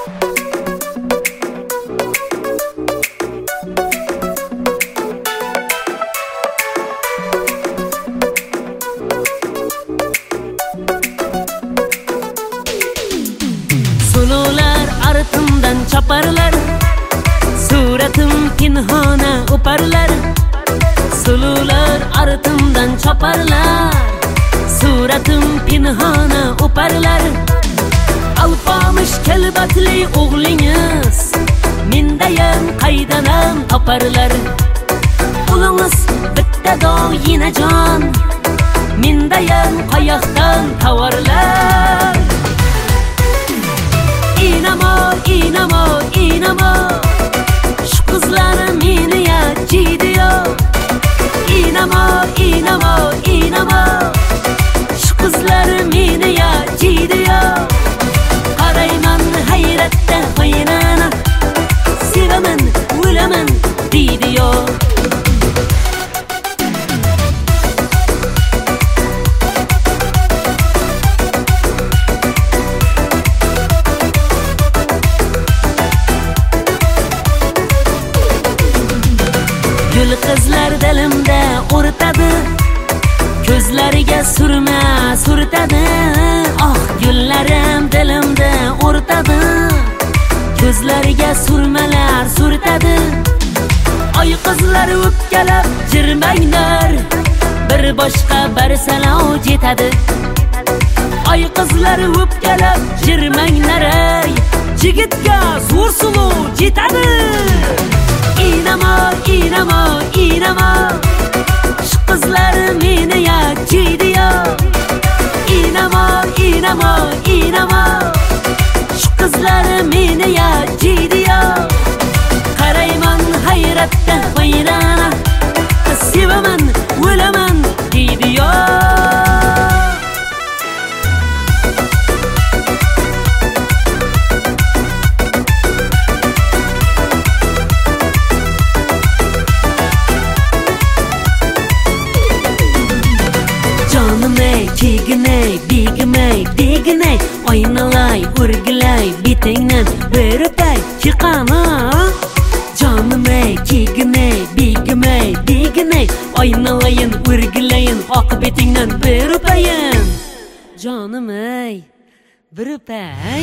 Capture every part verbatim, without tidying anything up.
Sulular artimdan chaparlar, suratim pinhona uparlar. Sulular artimdan chaparlar, suratim pinhona uparlar. Alpamış kelbatli o'g'lingiz, mendayam qaydanam toparlar. Ulingiz bitta doyinajon, mendayam qayoqdan tovarlar. İnamo, inamo, inamo, shu qizlar meni yachiydi-yo. Inamo, inamo, inamo, shu qizlar meni yachiydi-yo. Qarayman hayratda qo'ynana, sevaman, o'laman deydi-yo. Gül qizlar dilimda o'rtadi, ko'zlariga surma surtadi. Oh, gullarim dilimda o'rtadi, ko'zlariga surmalar surtadi. Oy qizlar o'pkalab jirmanglar, bir boshqa barsalao jetadi. Oy qizlar o'pkalab jirmanglar, yigitga zo'r suluv jetadi. Inamo, inamo, inamo, shu qizlar meni yachiydi-yo. Inamo, inamo, inamo, shu qizlar meni yachiydi-yo. Qarayman hayratda qo'ynana, sevaman, o'laman deydi-yo. Canımay, keginay, begimay, deginay, oynalay, urgilay, betingdan bir o'pay, chiqana. Canımay, keginay, begimay, deginay, oynalayin, urgilayin, oq betingdan bir o'payin. Canımay, bir o'pay.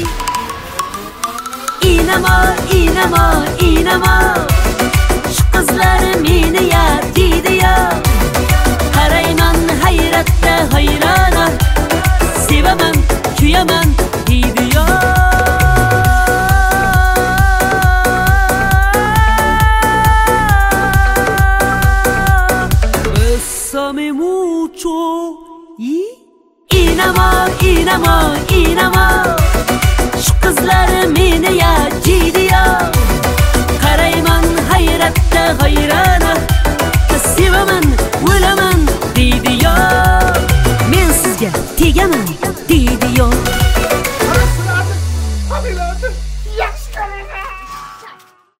Inamo, inamo, inamo, shu qizlar meni yachiydi-yo. Qarayman hayratda hayrana, sevaman, kuyaman deydi-yo. Bésame mucho y inamo, inamo, inamo, shu